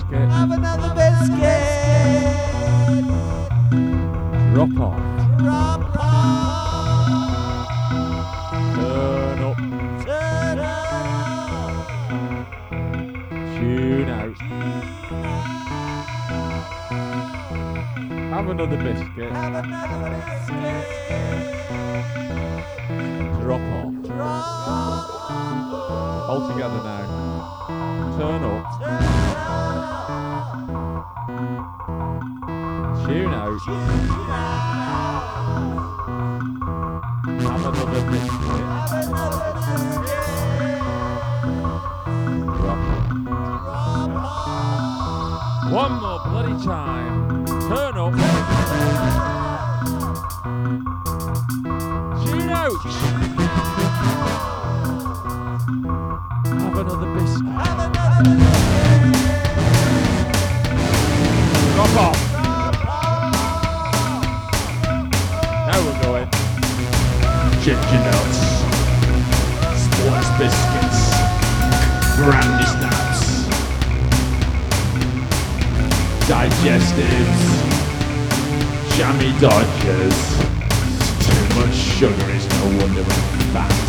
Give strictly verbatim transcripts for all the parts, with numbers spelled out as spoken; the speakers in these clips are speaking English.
biscuit. Have another biscuit. Drop off. Drop off. Turn up. Turn up. Tune out. Have another biscuit. Have another biscuit. Drop off. Drop off. All together now. Turn up. Turn up. Tune out. Have another biscuit. Have another biscuit. Drop off. Drop off. One more bloody time. Turn up. Tune out. Have another biscuit. Have another biscuit. Drop off. Drop off. Now we're going. Ginger nuts, sports biscuits, brandy snaps, digestives, jammy dodgers. Too much sugar is no wonder we're fat.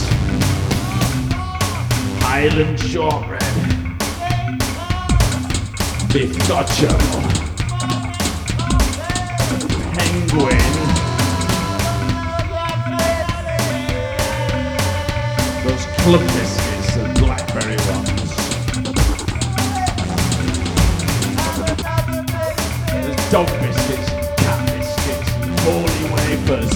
Highland shortbread, bizcocho, penguin. Those club biscuits and blackberry ones. There's dog biscuits, cat biscuits, holy wafers.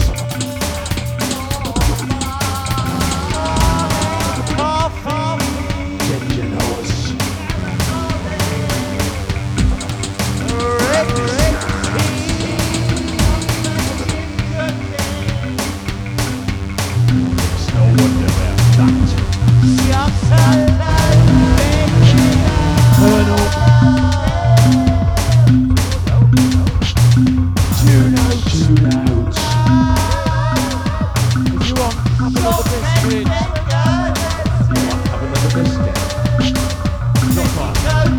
Ginger nuts. It's no wonder we're fat. Turn up. Tune out, tune out. If you want, have another biscuit. Have another biscuit. Drop off.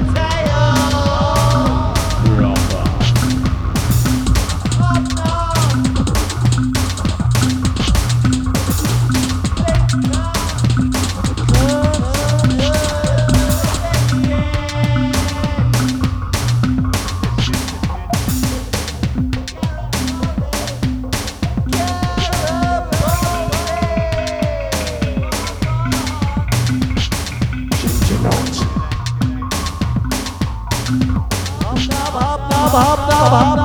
Proper. Ginger nut. Hop, hop, hop, hop, hop, hop.